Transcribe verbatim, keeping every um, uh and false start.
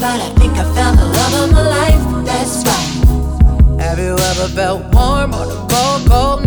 but I think I found the love of my life. That's right. Have you ever felt warm on a cold, cold